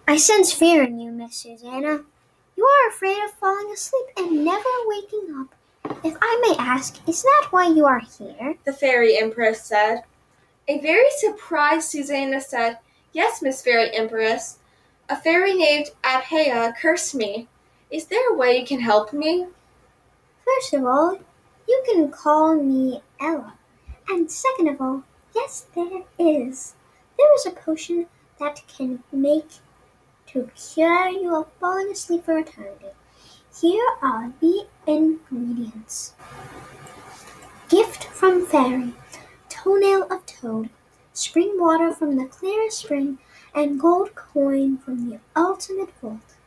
I sense fear in you, Miss Susanna. You are afraid of falling asleep and never waking up. If I may ask, is that why you are here? The Fairy Empress said. A very surprised Susanna said, Yes, Miss Fairy Empress. A fairy named Abhaya cursed me. Is there a way you can help me? First of all, you can call me Ella. And second of all, yes, there is. There is a potion that can make to cure you of falling asleep for eternity. Here are the ingredients. Gift from fairy, toenail of toad, spring water from the clearest spring, and gold coin from the ultimate vault.